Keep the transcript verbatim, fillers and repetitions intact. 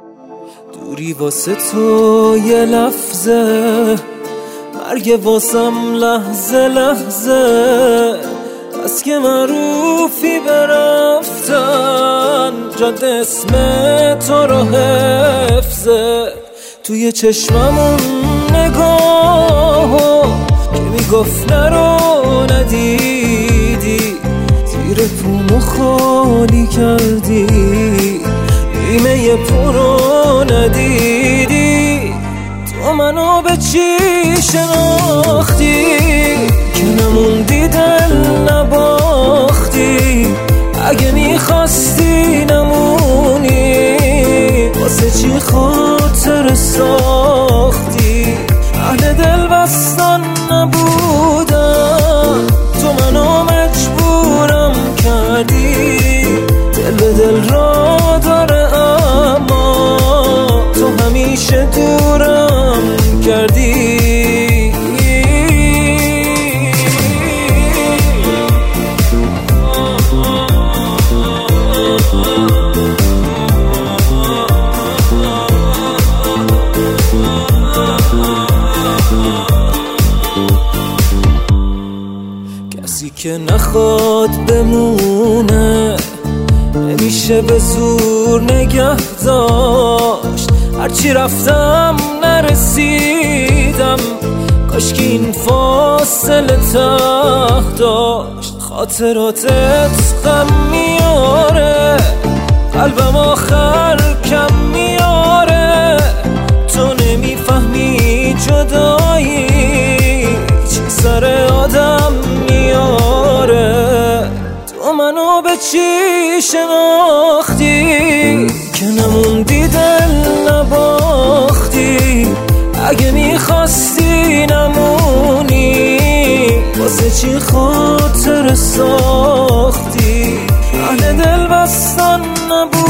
دوری واسه تو یه لحظه، مرگ واسم لحظه لحظه. بس که معروفی برفتن، جد اسم تو رو حفظه. توی چشممون نگاهو که میگفت نرو ندیدی، زیر پومو خالی کردی، ایمه پرو ندیدی. تو منو به چی شناختی که نموندی دل نباختی؟ اگه میخواستی نمونی، واسه چی خاطر ساختی؟ اهل دل بستن نبودم، تو منو مجبورم کردی. دل به دل را داره اما تو همیشه دورم کردی. کسی که نخواد بمونه نمیشه به زور نگه داشت. هرچی رفتم نرسیدم، کاش که این فاصله ته داشت. خاطراتت غم میاره، قلبم آخر کم میاره. تو نمیفهمی جدایی چه سر آدم میاره. تو منو به چی شناختی که نموندی دل نباختی؟ اگه میخواستی نمونی، واسه چی خاطر ساختی؟ اهل دل بستن نبود